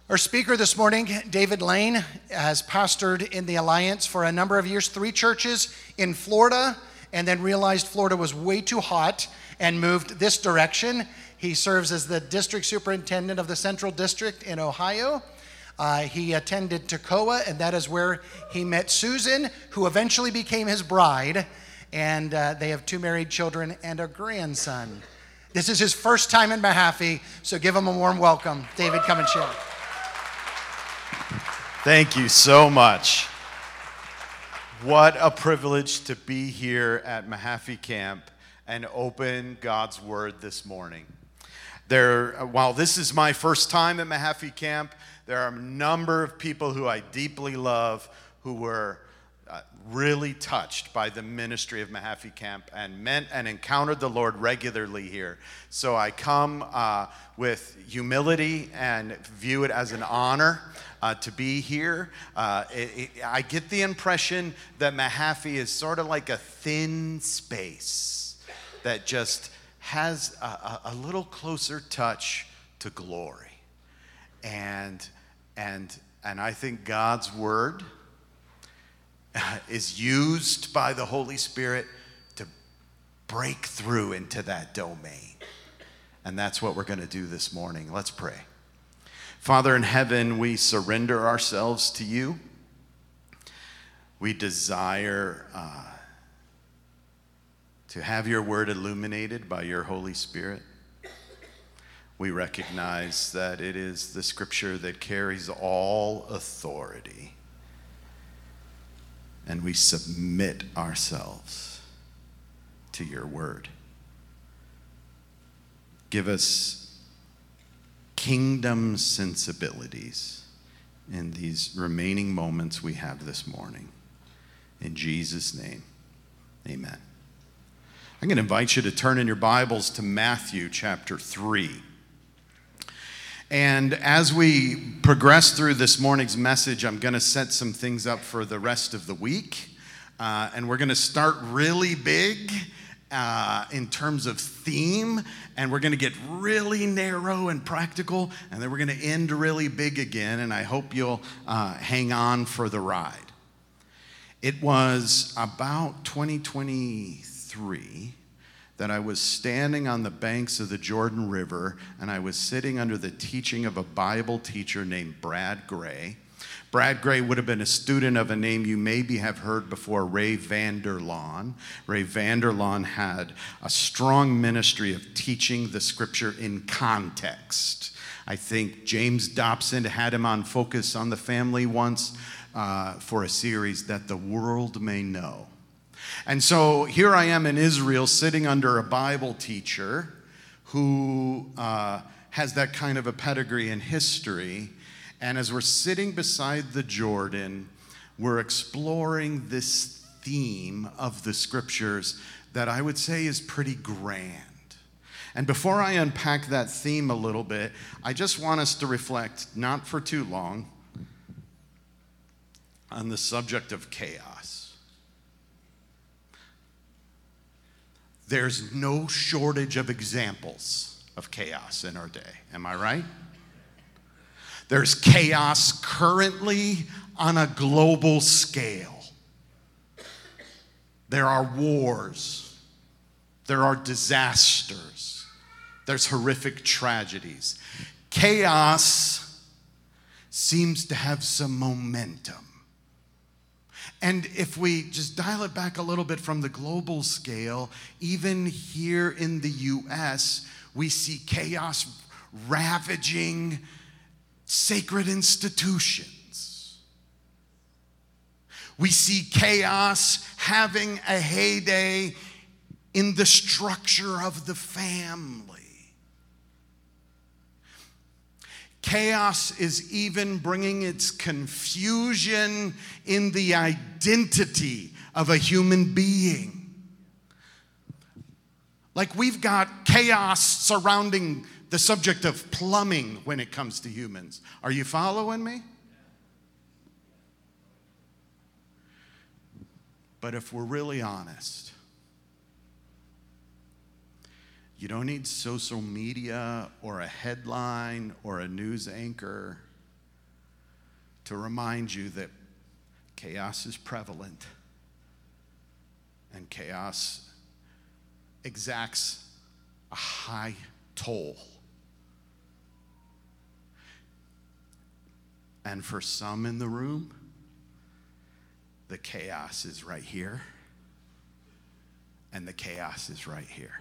Our speaker this morning, David Lane, has pastored in the Alliance for a number of years, 3 churches in Florida, and then realized Florida was way too hot and moved this direction. He serves as the district superintendent of the Central District in Ohio. He attended Toccoa, and that is where he met Susan, who eventually became his bride, and they have 2 married children and a grandson. This is his first time in Mahaffey, so give him a warm welcome. David, come and share. Thank you so much. What a privilege to be here at Mahaffey Camp and open God's Word this morning. While this is my first time at Mahaffey Camp, there are a number of people who I deeply love who were really touched by the ministry of Mahaffey Camp and met and encountered the Lord regularly here. So I come with humility and view it as an honor to be here. I get the impression that Mahaffey is sort of like a thin space that just has a little closer touch to glory. And I think God's Word is used by the Holy Spirit to break through into that domain. And that's what we're going to do this morning. Let's pray. Father in heaven, we surrender ourselves to you. We desire to have your word illuminated by your Holy Spirit. We recognize that it is the scripture that carries all authority. And we submit ourselves to your word. Give us kingdom sensibilities in these remaining moments we have this morning. In Jesus' name, amen. I'm going to invite you to turn in your Bibles to Matthew chapter 3. And as we progress through this morning's message, I'm going to set some things up for the rest of the week. And we're going to start really big in terms of theme. And we're going to get really narrow and practical. And then we're going to end really big again. And I hope you'll hang on for the ride. It was about 2023 that I was standing on the banks of the Jordan River, and I was sitting under the teaching of a Bible teacher named Brad Gray. Brad Gray would have been a student of a name you maybe have heard before, Ray Vander Laan. Ray Vander Laan had a strong ministry of teaching the scripture in context. I think James Dobson had him on Focus on the Family once for a series, That the World May Know. And so here I am in Israel sitting under a Bible teacher who has that kind of a pedigree and history. And as we're sitting beside the Jordan, we're exploring this theme of the scriptures that I would say is pretty grand. And before I unpack that theme a little bit, I just want us to reflect, not for too long, on the subject of chaos. There's no shortage of examples of chaos in our day. Am I right? There's chaos currently on a global scale. There are wars. There are disasters. There's horrific tragedies. Chaos seems to have some momentum. And if we just dial it back a little bit from the global scale, even here in the U.S., we see chaos ravaging sacred institutions. We see chaos having a heyday in the structure of the family. Chaos is even bringing its confusion in the identity of a human being. Like we've got chaos surrounding the subject of plumbing when it comes to humans. Are you following me? But if we're really honest, You don't need social media or a headline or a news anchor to remind you that chaos is prevalent and chaos exacts a high toll. And for some in the room, the chaos is right here, and the chaos is right here.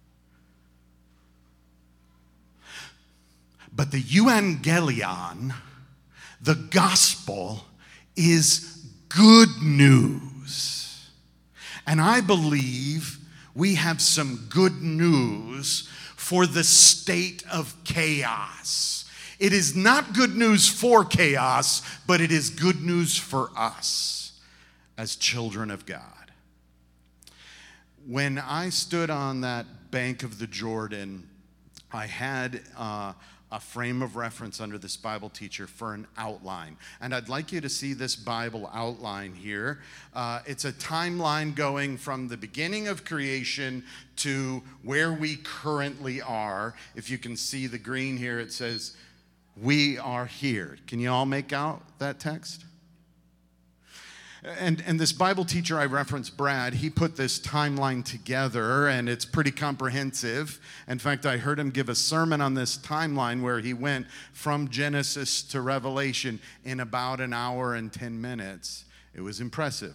But the euangelion, the gospel, is good news. And I believe we have some good news for the state of chaos. It is not good news for chaos, but it is good news for us as children of God. When I stood on that bank of the Jordan, I had a frame of reference under this Bible teacher for an outline. And I'd like you to see this Bible outline here. It's a timeline going from the beginning of creation to where we currently are. If you can see the green here, it says, "We are here." Can you all make out that text? And this Bible teacher I referenced, Brad, he put this timeline together, and it's pretty comprehensive. In fact, I heard him give a sermon on this timeline where he went from Genesis to Revelation in about an hour and 10 minutes. It was impressive.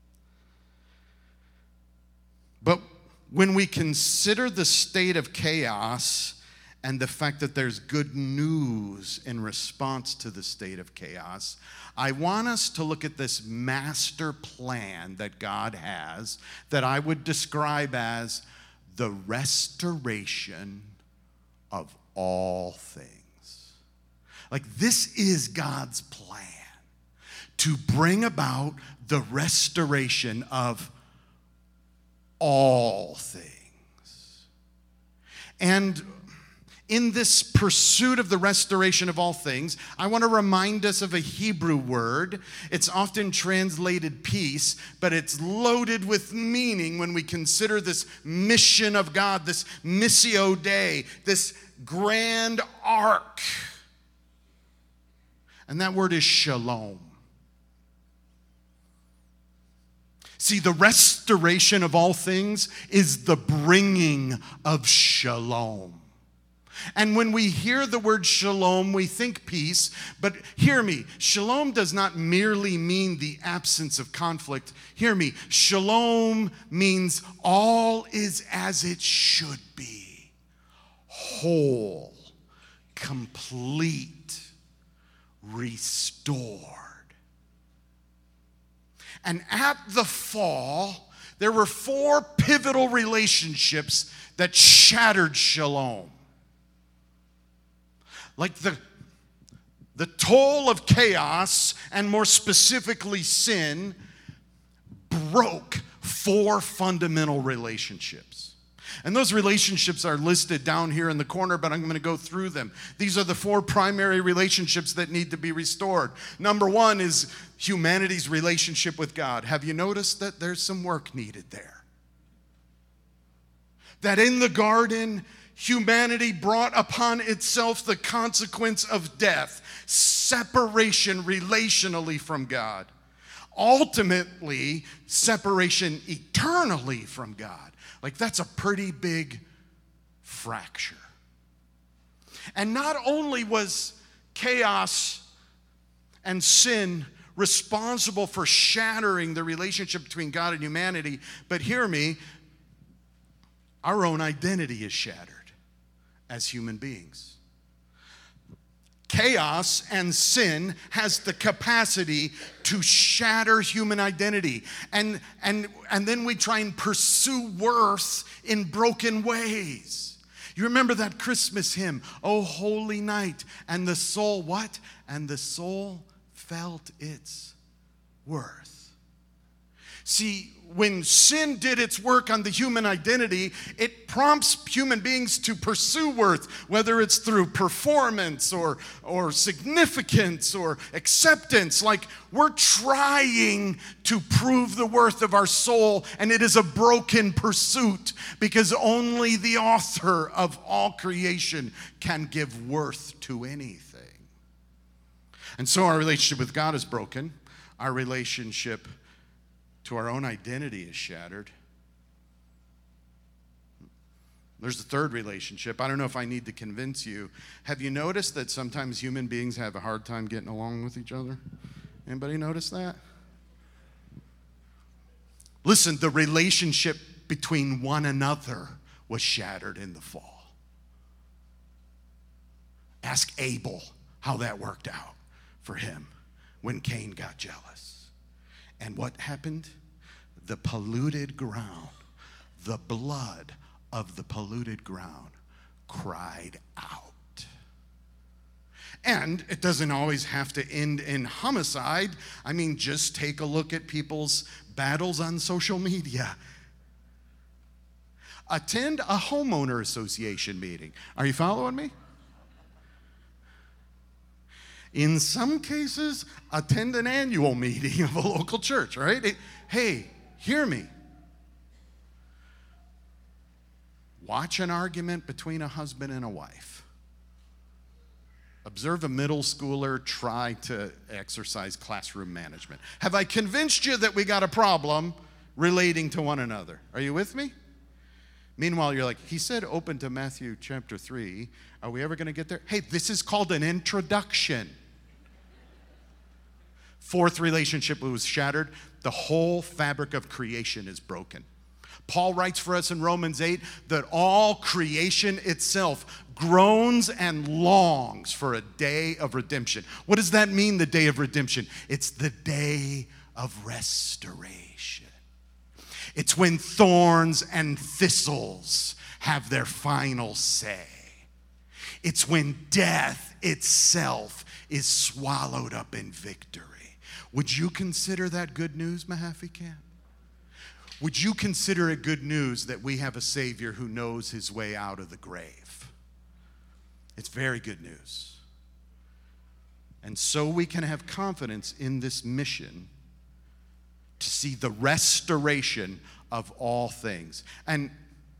But when we consider the state of chaos and the fact that there's good news in response to the state of chaos, I want us to look at this master plan that God has that I would describe as the restoration of all things. Like, this is God's plan to bring about the restoration of all things. And in this pursuit of the restoration of all things, I want to remind us of a Hebrew word. It's often translated peace, but it's loaded with meaning when we consider this mission of God, this missio Dei, this grand arc. And that word is shalom. See, the restoration of all things is the bringing of shalom. And when we hear the word shalom, we think peace. But hear me, shalom does not merely mean the absence of conflict. Hear me, shalom means all is as it should be. Whole, complete, restored. And at the fall, there were 4 pivotal relationships that shattered shalom. Like the toll of chaos, and more specifically sin, broke 4 fundamental relationships. And those relationships are listed down here in the corner, but I'm going to go through them. These are the 4 primary relationships that need to be restored. Number 1 is humanity's relationship with God. Have you noticed that there's some work needed there? That in the garden, humanity brought upon itself the consequence of death, separation relationally from God, ultimately separation eternally from God. Like, that's a pretty big fracture. And not only was chaos and sin responsible for shattering the relationship between God and humanity, but hear me, our own identity is shattered as human beings. Chaos and sin has the capacity to shatter human identity. And then we try and pursue worth in broken ways. You remember that Christmas hymn, "Oh Holy Night," and the soul, what? And the soul felt its worth. See, when sin did its work on the human identity, it prompts human beings to pursue worth, whether it's through performance or significance or acceptance. Like, we're trying to prove the worth of our soul, and it is a broken pursuit because only the author of all creation can give worth to anything. And so our relationship with God is broken. Our relationship to our own identity is shattered. There's the third relationship. I don't know if I need to convince you. Have you noticed that sometimes human beings have a hard time getting along with each other? Anybody notice that? Listen, the relationship between one another was shattered in the fall. Ask Abel how that worked out for him when Cain got jealous. And what happened? The polluted ground, the blood of the polluted ground cried out. And it doesn't always have to end in homicide. I mean, just take a look at people's battles on social media. Attend a homeowner association meeting. Are you following me? In some cases, attend an annual meeting of a local church, right? Hey, hear me. Watch an argument between a husband and a wife. Observe a middle schooler try to exercise classroom management. Have I convinced you that we got a problem relating to one another? Are you with me? Meanwhile, you're like, he said open to Matthew chapter 3. Are we ever going to get there? Hey, this is called an introduction. Fourth relationship was shattered. The whole fabric of creation is broken. Paul writes for us in Romans 8 that all creation itself groans and longs for a day of redemption. What does that mean, the day of redemption? It's the day of restoration. It's when thorns and thistles have their final say. It's when death itself is swallowed up in victory. Would you consider that good news, Mahaffey Camp? Would you consider it good news that we have a Savior who knows his way out of the grave? It's very good news. And so we can have confidence in this mission to see the restoration of all things. And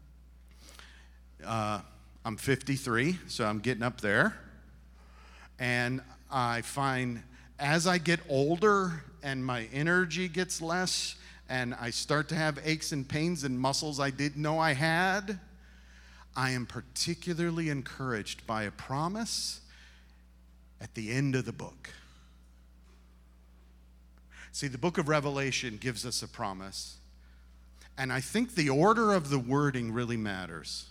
I'm 53, so I'm getting up there. And I find as I get older and my energy gets less, and I start to have aches and pains and muscles I didn't know I had, I am particularly encouraged by a promise at the end of the book. See, the book of Revelation gives us a promise, and I think the order of the wording really matters.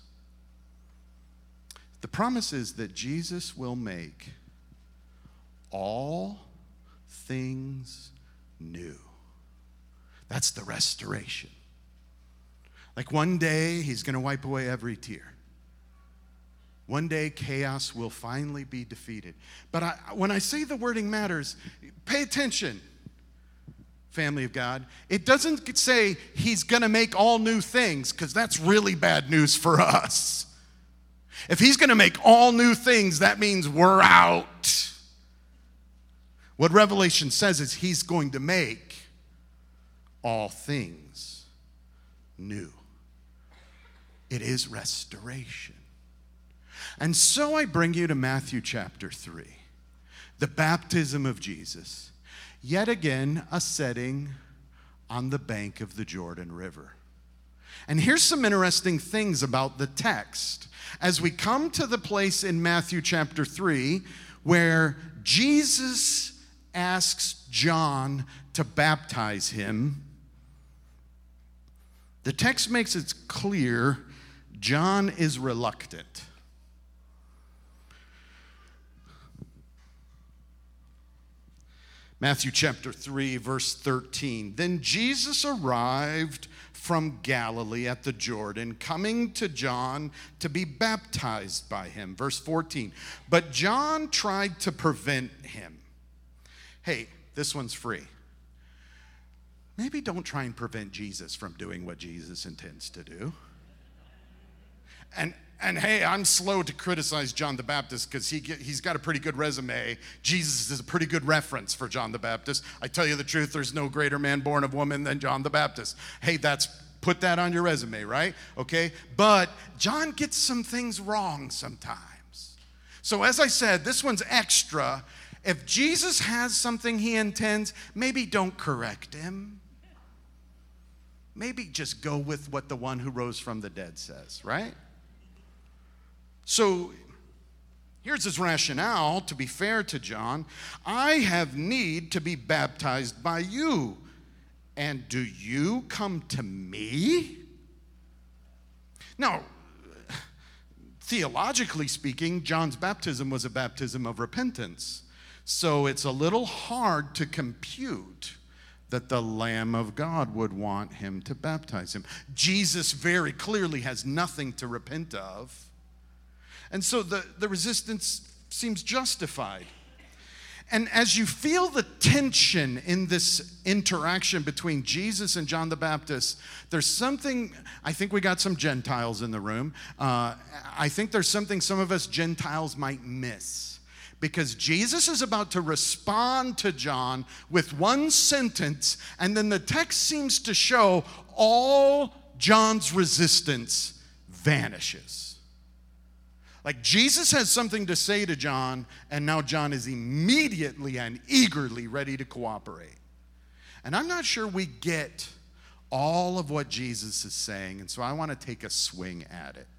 The promise is that Jesus will make all things new. That's the restoration. Like one day, he's going to wipe away every tear. One day, chaos will finally be defeated. But when I say the wording matters, pay attention, family of God. It doesn't say he's going to make all new things, because that's really bad news for us. If he's going to make all new things, that means we're out. What Revelation says is he's going to make all things new. It is restoration. And so I bring you to Matthew chapter 3, the baptism of Jesus. Yet again, a setting on the bank of the Jordan River. And here's some interesting things about the text. As we come to the place in Matthew chapter 3 where Jesus asks John to baptize him, the text makes it clear John is reluctant. Matthew chapter 3, verse 13. Then Jesus arrived from Galilee at the Jordan, coming to John to be baptized by him. Verse 14. But John tried to prevent him. Hey, this one's free. Maybe don't try and prevent Jesus from doing what Jesus intends to do. And hey, I'm slow to criticize John the Baptist because he's got a pretty good resume. Jesus is a pretty good reference for John the Baptist. I tell you the truth, there's no greater man born of woman than John the Baptist. Hey, put that on your resume, right? Okay? But John gets some things wrong sometimes. So as I said, this one's extra. If Jesus has something he intends, maybe don't correct him. Maybe just go with what the one who rose from the dead says, right? So here's his rationale, to be fair to John. I have need to be baptized by you, and do you come to me? Now, theologically speaking, John's baptism was a baptism of repentance. So it's a little hard to compute that the Lamb of God would want him to baptize him. Jesus very clearly has nothing to repent of. And so the resistance seems justified. And as you feel the tension in this interaction between Jesus and John the Baptist, there's something, I think we got some Gentiles in the room. I think there's something some of us Gentiles might miss. Because Jesus is about to respond to John with one sentence, and then the text seems to show all John's resistance vanishes. Like Jesus has something to say to John, and now John is immediately and eagerly ready to cooperate. And I'm not sure we get all of what Jesus is saying, and so I want to take a swing at it.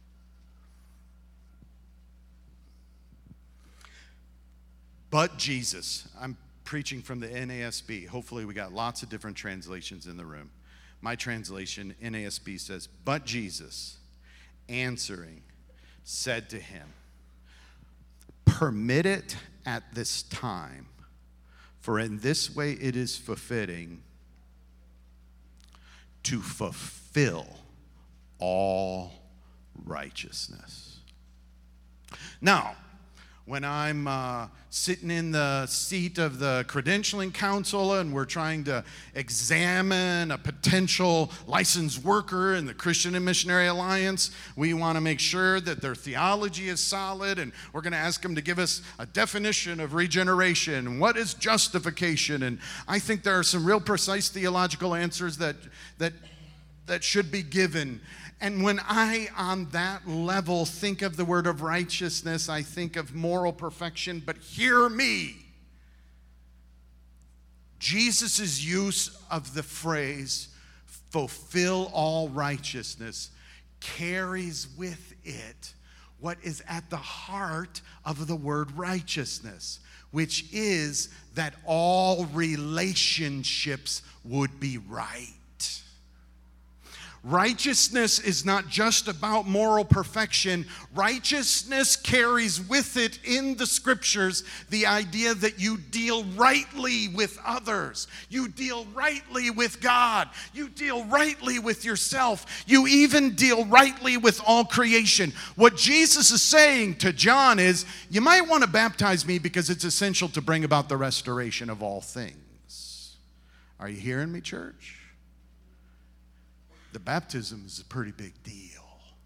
But Jesus, I'm preaching from the NASB. Hopefully we got lots of different translations in the room. My translation, NASB, says, but Jesus, answering, said to him, permit it at this time, for in this way it is befitting to fulfill all righteousness. Now, when I'm sitting in the seat of the credentialing council and we're trying to examine a potential licensed worker in the Christian and Missionary Alliance, we want to make sure that their theology is solid, and we're going to ask them to give us a definition of regeneration and what is justification. And I think there are some real precise theological answers that should be given. And when I, on that level, think of the word of righteousness, I think of moral perfection. But hear me. Jesus' use of the phrase, fulfill all righteousness, carries with it what is at the heart of the word righteousness, which is that all relationships would be right. Righteousness is not just about moral perfection. Righteousness carries with it in the scriptures the idea that you deal rightly with others. You deal rightly with God. You deal rightly with yourself. You even deal rightly with all creation. What Jesus is saying to John is, you might want to baptize me because it's essential to bring about the restoration of all things. Are you hearing me, church? The baptism is a pretty big deal.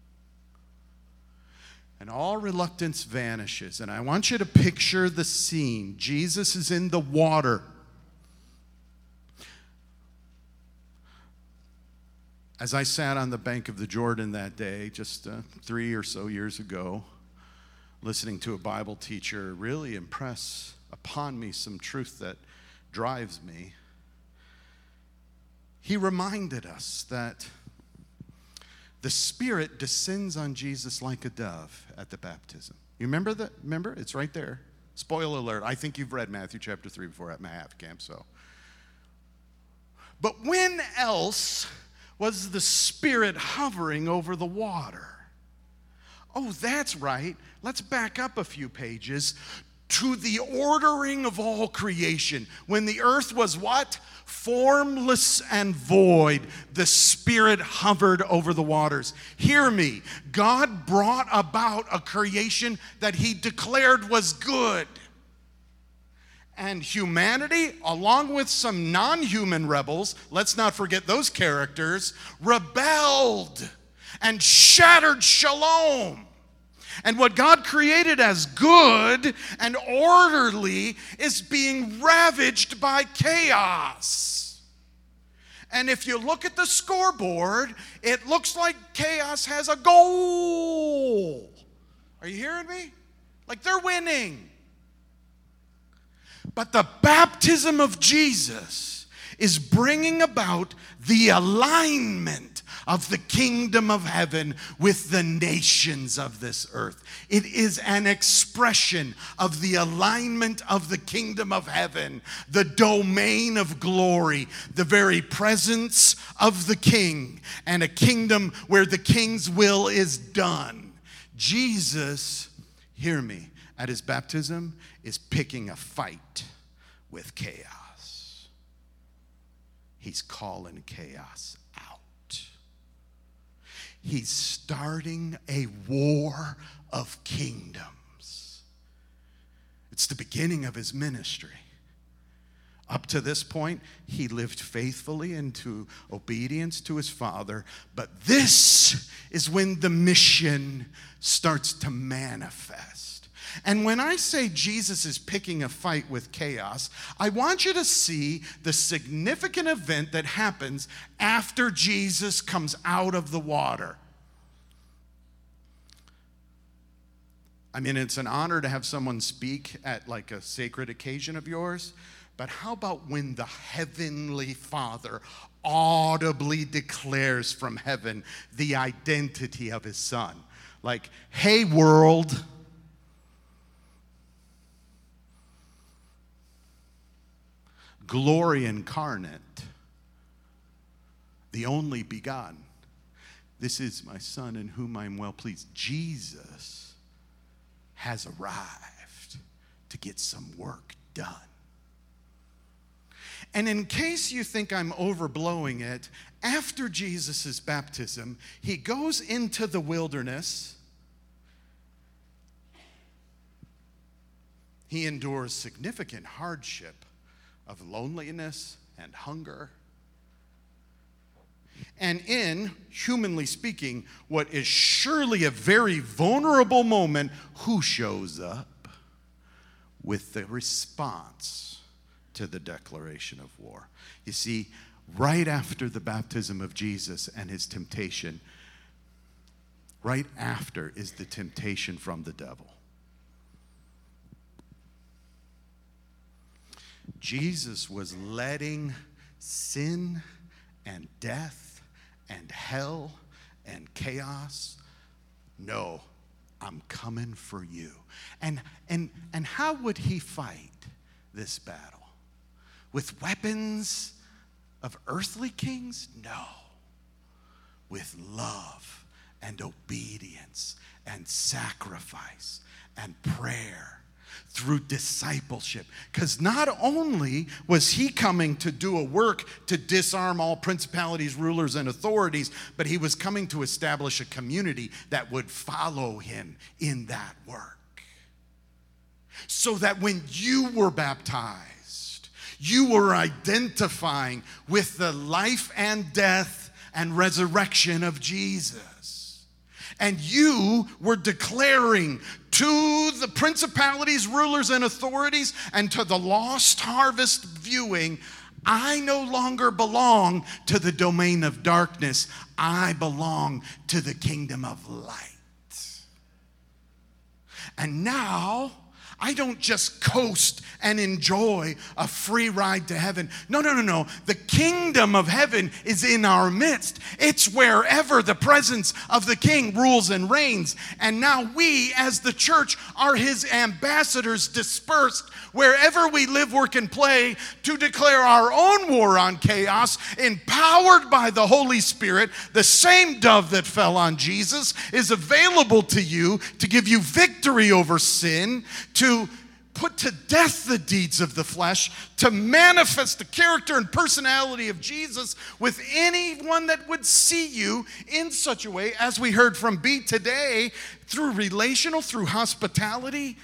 And all reluctance vanishes. And I want you to picture the scene. Jesus is in the water. As I sat on the bank of the Jordan that day, just 3 or so years ago, listening to a Bible teacher really impress upon me some truth that drives me, he reminded us that the Spirit descends on Jesus like a dove at the baptism. You remember that? Remember? It's right there. Spoiler alert. I think you've read Matthew chapter 3 before at my half camp, so. But when else was the Spirit hovering over the water? Oh, that's right. Let's back up a few pages to the ordering of all creation. When the earth was what? Formless and void, the Spirit hovered over the waters. Hear me. God brought about a creation that He declared was good. And humanity, along with some non-human rebels, let's not forget those characters, rebelled and shattered shalom. And what God created as good and orderly is being ravaged by chaos. And if you look at the scoreboard, it looks like chaos has a goal. Are you hearing me? Like they're winning. But the baptism of Jesus is bringing about the alignment of the kingdom of heaven with the nations of this earth. It is an expression of the alignment of the kingdom of heaven, the domain of glory, the very presence of the king, and a kingdom where the king's will is done. Jesus, hear me, at his baptism is picking a fight with chaos. He's calling chaos out. He's starting a war of kingdoms. It's the beginning of his ministry. Up to this point, he lived faithfully into obedience to his Father, but this is when the mission starts to manifest. And when I say Jesus is picking a fight with chaos, I want you to see the significant event that happens after Jesus comes out of the water. I mean, it's an honor to have someone speak at like a sacred occasion of yours, but how about when the Heavenly Father audibly declares from heaven the identity of his Son? Like, hey world, glory incarnate, the only begotten. This is my Son in whom I am well pleased. Jesus has arrived to get some work done. And in case you think I'm overblowing it, after Jesus' baptism, he goes into the wilderness. He endures significant hardship of loneliness and hunger. And in, humanly speaking, what is surely a very vulnerable moment, who shows up with the response to the declaration of war? You see, right after the baptism of Jesus and his temptation, right after is the temptation from the devil. Jesus was letting sin and death and hell and chaos know, I'm coming for you. And how would he fight this battle? With weapons of earthly kings? No. With love and obedience and sacrifice and prayer through discipleship. Because not only was he coming to do a work to disarm all principalities, rulers, and authorities, but he was coming to establish a community that would follow him in that work. So that when you were baptized, you were identifying with the life and death and resurrection of Jesus. And you were declaring to the principalities, rulers, and authorities, and to the lost harvest viewing, I no longer belong to the domain of darkness. I belong to the kingdom of light. And now, I don't just coast and enjoy a free ride to heaven. No. The kingdom of heaven is in our midst. It's wherever the presence of the king rules and reigns. And now we, as the church, are his ambassadors dispersed wherever we live, work, and play to declare our own war on chaos, empowered by the Holy Spirit. The same dove that fell on Jesus is available to you to give you victory over sin, to put to death the deeds of the flesh, to manifest the character and personality of Jesus with anyone that would see you in such a way, as we heard from B today, through relational, through hospitality,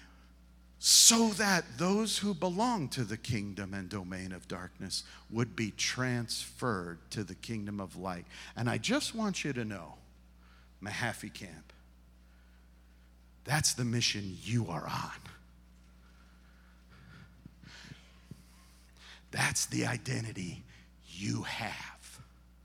so that those who belong to the kingdom and domain of darkness would be transferred to the kingdom of light. And I just want you to know, Mahaffey Camp, that's the mission you are on. That's the identity you have.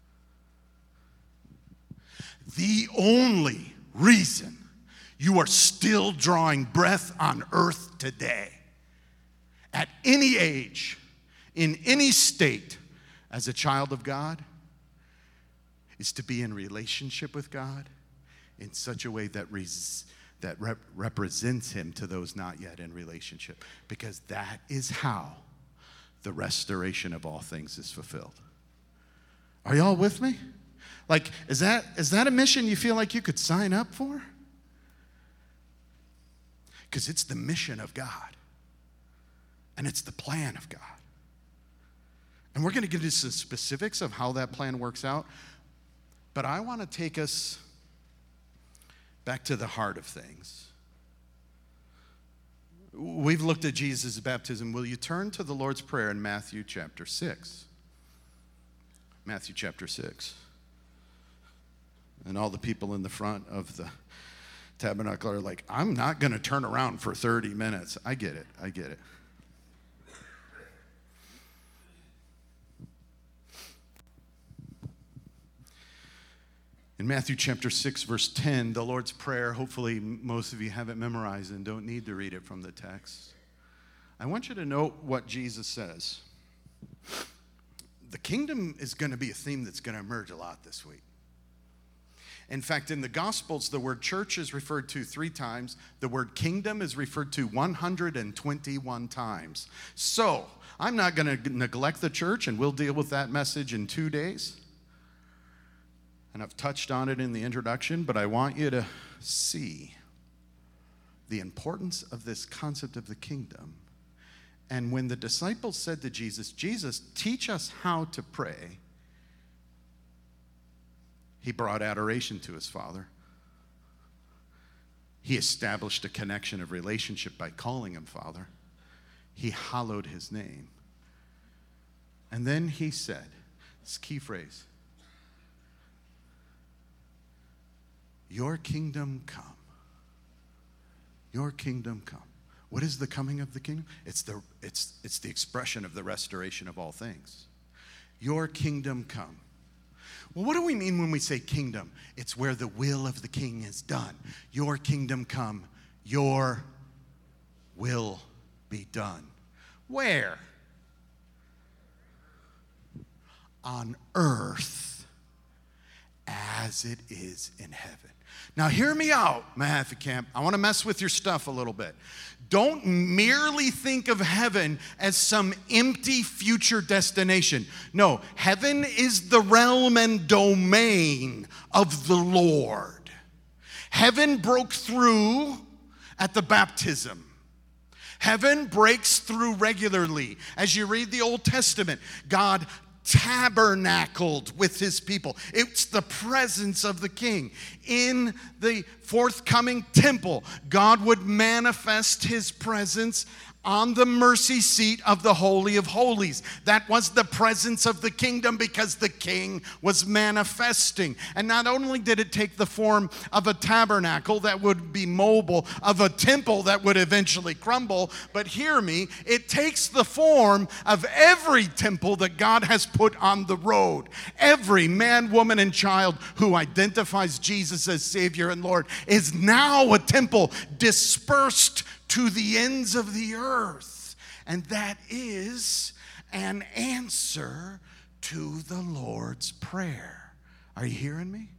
The only reason you are still drawing breath on earth today at any age, in any state, as a child of God, is to be in relationship with God in such a way that represents him to those not yet in relationship. Because that is how the restoration of all things is fulfilled. Are y'all with me? Like, is that a mission you feel like you could sign up for? Because it's the mission of God. And it's the plan of God. And we're going to get into some specifics of how that plan works out. But I want to take us back to the heart of things. We've looked at Jesus' baptism. Will you turn to the Lord's Prayer in Matthew chapter 6? Matthew chapter 6. And all the people in the front of the tabernacle are like, I'm not going to turn around for 30 minutes. I get it. In Matthew chapter 6, verse 10, the Lord's Prayer, hopefully most of you have it memorized and don't need to read it from the text. I want you to note what Jesus says. The kingdom is going to be a theme that's going to emerge a lot this week. In fact, in the Gospels, the word church is referred to 3 times. The word kingdom is referred to 121 times. So, I'm not going to neglect the church, and we'll deal with that message in 2 days. And I've touched on it in the introduction, but I want you to see the importance of this concept of the kingdom. And when the disciples said to Jesus, Jesus, teach us how to pray, he brought adoration to his Father. He established a connection of relationship by calling him Father. He hallowed his name. And then he said, this key phrase, your kingdom come. Your kingdom come. What is the coming of the kingdom? It's the expression of the restoration of all things. Your kingdom come. Well, what do we mean when we say kingdom? It's where the will of the king is done. Your kingdom come. Your will be done. Where? On earth as it is in heaven. Now hear me out, Mahaffey Camp. I want to mess with your stuff a little bit. Don't merely think of heaven as some empty future destination. No, heaven is the realm and domain of the Lord. Heaven broke through at the baptism. Heaven breaks through regularly. As you read the Old Testament, God tabernacled with his people. It's the presence of the king. In the forthcoming temple, God would manifest his presence on the mercy seat of the Holy of Holies. That was the presence of the kingdom because the king was manifesting. And not only did it take the form of a tabernacle that would be mobile, of a temple that would eventually crumble, but hear me, it takes the form of every temple that God has put on the road. Every man, woman, and child who identifies Jesus as Savior and Lord is now a temple dispersed to the ends of the earth. And that is an answer to the Lord's Prayer. Are you hearing me?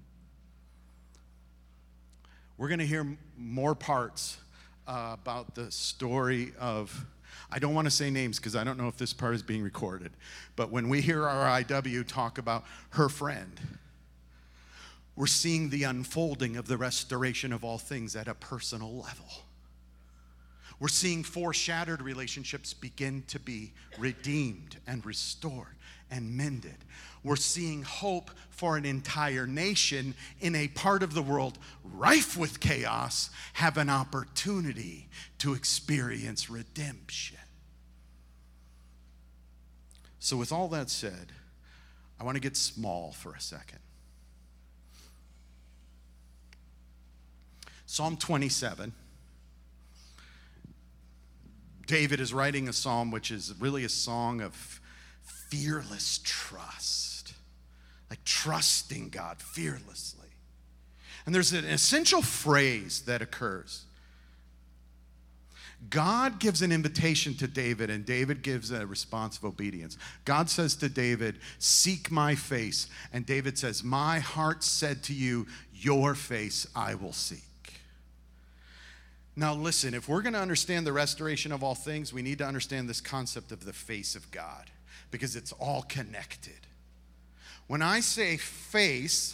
We're going to hear more parts about the story of, I don't want to say names because I don't know if this part is being recorded, but when we hear our IW talk about her friend, we're seeing the unfolding of the restoration of all things at a personal level. We're seeing 4 shattered relationships begin to be redeemed and restored and mended. We're seeing hope for an entire nation in a part of the world rife with chaos have an opportunity to experience redemption. So with all that said, I want to get small for a second. Psalm 27. David is writing a psalm which is really a song of fearless trust, like trusting God fearlessly. And there's an essential phrase that occurs. God gives an invitation to David, and David gives a response of obedience. God says to David, seek my face. And David says, my heart said to you, your face I will seek. Now listen, if we're going to understand the restoration of all things, we need to understand this concept of the face of God, because it's all connected. When I say face,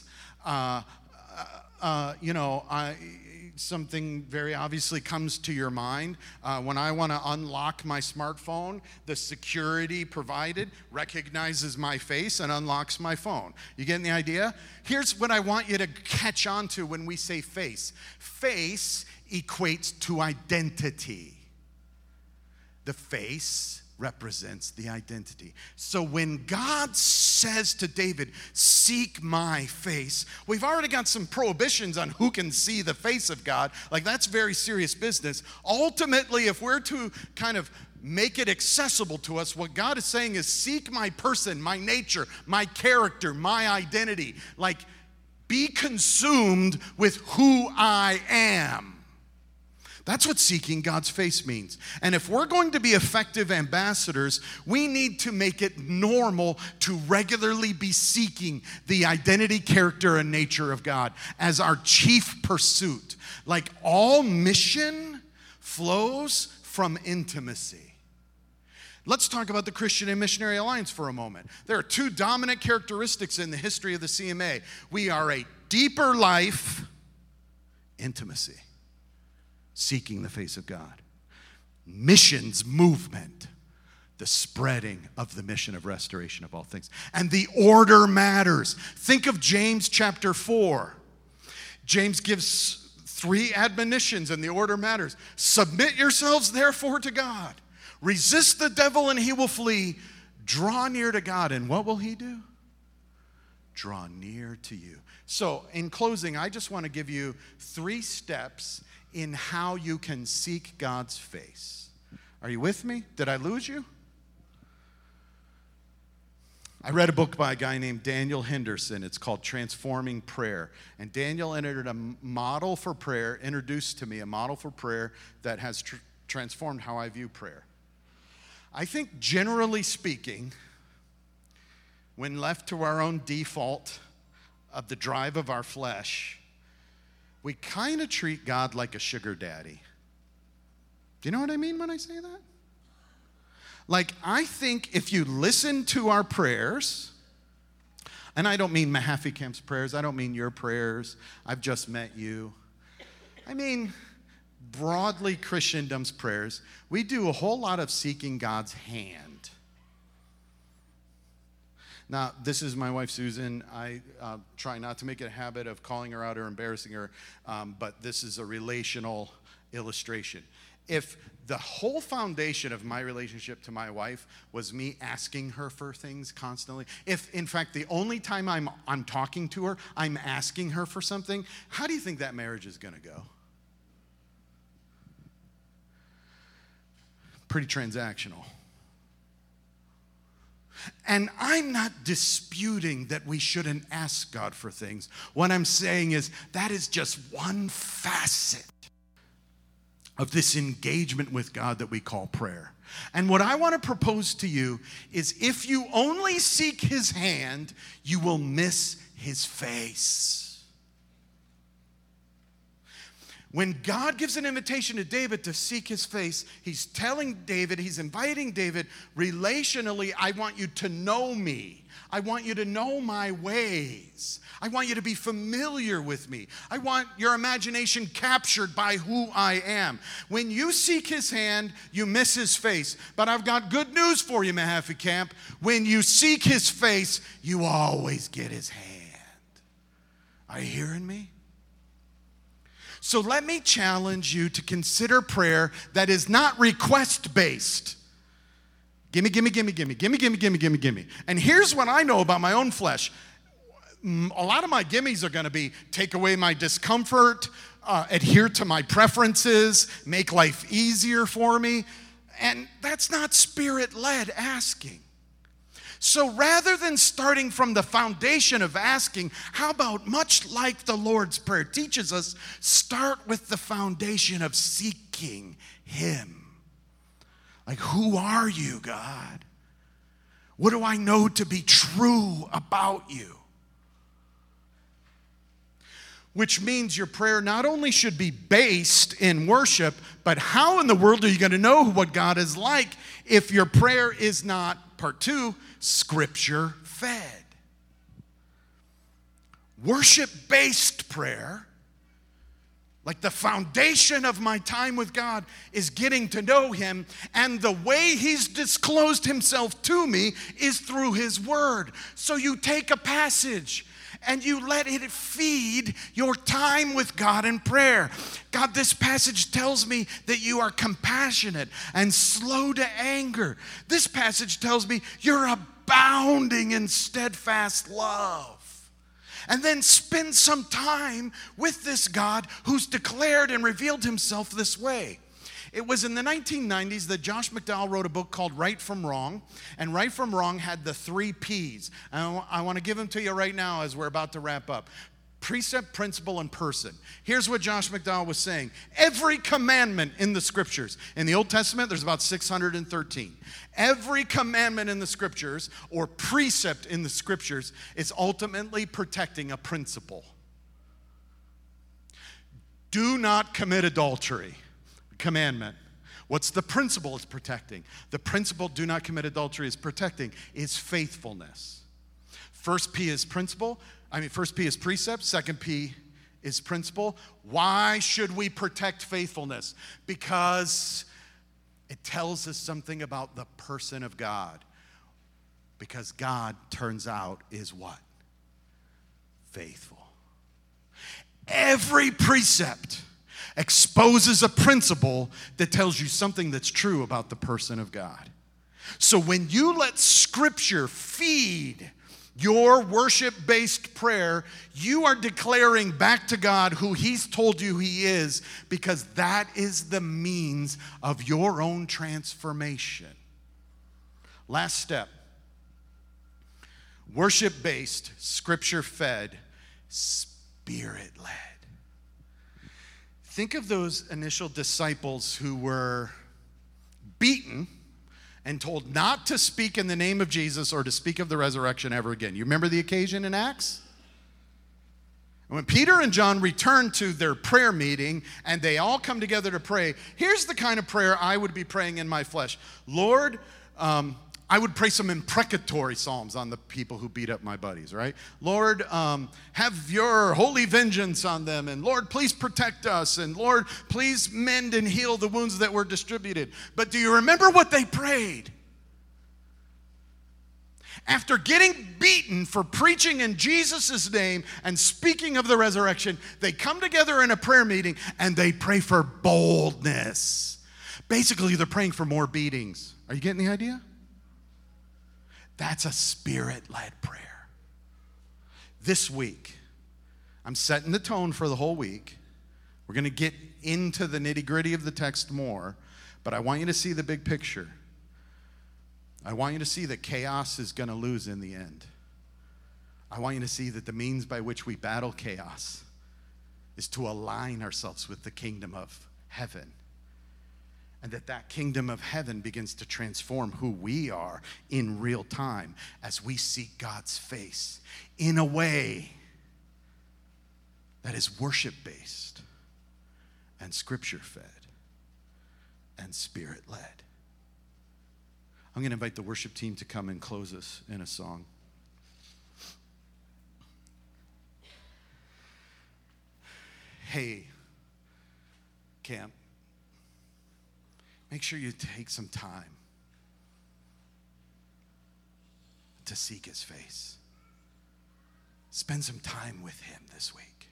something very obviously comes to your mind. When I want to unlock my smartphone, the security provided recognizes my face and unlocks my phone. You getting the idea? Here's what I want you to catch on to when we say face. Face equates to identity. The face represents the identity. So when God says to David, seek my face, we've already got some prohibitions on who can see the face of God. Like, that's very serious business. Ultimately, if we're to kind of make it accessible to us, what God is saying is seek my person, my nature, my character, my identity. Like, be consumed with who I am. That's what seeking God's face means. And if we're going to be effective ambassadors, we need to make it normal to regularly be seeking the identity, character, and nature of God as our chief pursuit. Like, all mission flows from intimacy. Let's talk about the Christian and Missionary Alliance for a moment. There are two dominant characteristics in the history of the CMA. We are a deeper life, intimacy. Seeking the face of God. Missions movement, the spreading of the mission of restoration of all things. And the order matters. Think of James chapter 4. James gives 3 admonitions, and the order matters. Submit yourselves therefore to God. Resist the devil and he will flee. Draw near to God, and what will he do? Draw near to you. So in closing, I just want to give you 3 steps in how you can seek God's face. Are you with me? Did I lose you? I read a book by a guy named Daniel Henderson. It's called Transforming Prayer. And Daniel entered a model for prayer, introduced to me a model for prayer that has transformed how I view prayer. I think, generally speaking, when left to our own default of the drive of our flesh, we kind of treat God like a sugar daddy. Do you know what I mean when I say that? Like, I think if you listen to our prayers, and I don't mean Mahaffey Camp's prayers, I don't mean your prayers, I've just met you. I mean, broadly Christendom's prayers, we do a whole lot of seeking God's hand. Now, this is my wife, Susan. I try not to make it a habit of calling her out or embarrassing her, but this is a relational illustration. If the whole foundation of my relationship to my wife was me asking her for things constantly, if, in fact, the only time I'm talking to her, I'm asking her for something, how do you think that marriage is going to go? Pretty transactional. And I'm not disputing that we shouldn't ask God for things. What I'm saying is that is just one facet of this engagement with God that we call prayer. And what I want to propose to you is if you only seek his hand, you will miss his face. When God gives an invitation to David to seek his face, he's telling David, he's inviting David, relationally, I want you to know me. I want you to know my ways. I want you to be familiar with me. I want your imagination captured by who I am. When you seek his hand, you miss his face. But I've got good news for you, Mahaffey Camp. When you seek his face, you always get his hand. Are you hearing me? So let me challenge you to consider prayer that is not request-based. Gimme, gimme, gimme, gimme, gimme, gimme, gimme, gimme, gimme. And here's what I know about my own flesh. A lot of my gimmes are going to be take away my discomfort, adhere to my preferences, make life easier for me. And that's not spirit-led asking. So rather than starting from the foundation of asking, how about, much like the Lord's Prayer teaches us, start with the foundation of seeking Him. Like, who are you, God? What do I know to be true about you? Which means your prayer not only should be based in worship, but how in the world are you going to know what God is like if your prayer is not, part 2, Scripture fed? Worship-based prayer, like the foundation of my time with God, is getting to know Him, and the way He's disclosed Himself to me is through His Word. So you take a passage and you let it feed your time with God in prayer. God, this passage tells me that you are compassionate and slow to anger. This passage tells me you're abounding in steadfast love. And then spend some time with this God who's declared and revealed Himself this way. It was in the 1990s that Josh McDowell wrote a book called Right from Wrong, and Right from Wrong had the 3 P's. I want to give them to you right now as we're about to wrap up. Precept, principle, and person. Here's what Josh McDowell was saying. Every commandment in the Scriptures, in the Old Testament, there's about 613. Every commandment in the Scriptures, or precept in the Scriptures, is ultimately protecting a principle. Do not commit adultery. Commandment. What's the principle it's protecting? The principle, do not commit adultery, is protecting is faithfulness. First P is principle. First P is precept. Second P is principle. Why should we protect faithfulness? Because it tells us something about the person of God. Because God, turns out, is what? Faithful. Every precept exposes a principle that tells you something that's true about the person of God. So when you let Scripture feed your worship-based prayer, you are declaring back to God who He's told you He is, because that is the means of your own transformation. Last step. Worship-based, Scripture-fed, Spirit-led. Think of those initial disciples who were beaten and told not to speak in the name of Jesus or to speak of the resurrection ever again. You remember the occasion in Acts? When Peter and John returned to their prayer meeting and they all come together to pray, here's the kind of prayer I would be praying in my flesh. Lord, I would pray some imprecatory psalms on the people who beat up my buddies, right? Lord, have your holy vengeance on them. And Lord, please protect us. And Lord, please mend and heal the wounds that were distributed. But do you remember what they prayed? After getting beaten for preaching in Jesus' name and speaking of the resurrection, they come together in a prayer meeting and they pray for boldness. Basically, they're praying for more beatings. Are you getting the idea? That's a Spirit-led prayer. This week, I'm setting the tone for the whole week. We're going to get into the nitty-gritty of the text more, but I want you to see the big picture. I want you to see that chaos is going to lose in the end. I want you to see that the means by which we battle chaos is to align ourselves with the kingdom of heaven. And that kingdom of heaven begins to transform who we are in real time as we seek God's face in a way that is worship-based and Scripture-fed and Spirit-led. I'm going to invite the worship team to come and close us in a song. Hey, camp. Make sure you take some time to seek His face. Spend some time with Him this week.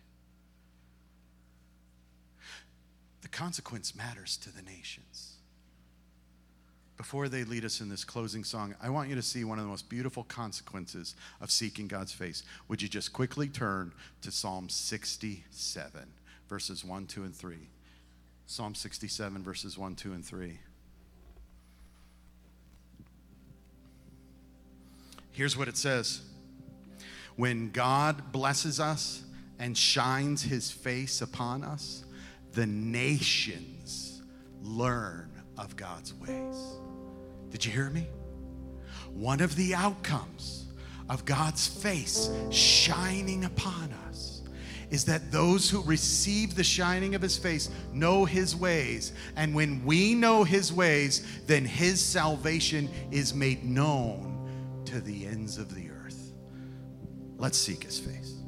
The consequence matters to the nations. Before they lead us in this closing song, I want you to see one of the most beautiful consequences of seeking God's face. Would you just quickly turn to Psalm 67, verses 1, 2, and 3. Psalm 67, verses 1, 2, and 3. Here's what it says. When God blesses us and shines his face upon us, the nations learn of God's ways. Did you hear me? One of the outcomes of God's face shining upon us is that those who receive the shining of his face know his ways. And when we know his ways, then his salvation is made known to the ends of the earth. Let's seek his face.